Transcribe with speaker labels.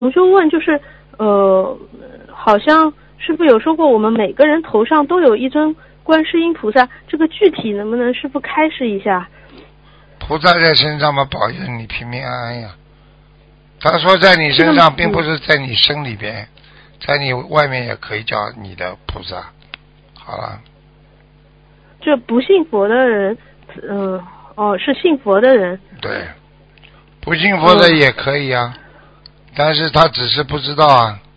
Speaker 1: 我就问，就是好像师父有说过，我们每个人头上都有一尊观世音菩萨，这个具体能不能师父开示一下？
Speaker 2: 菩萨在身上嘛，保佑你平平安安呀。他说在你身上，并不是在你身里边，在你外面也可以叫你的菩萨。好了。
Speaker 1: 这不信佛的人，是信佛的人。
Speaker 2: 对，不信佛的也可以啊，但是他只是不知道啊。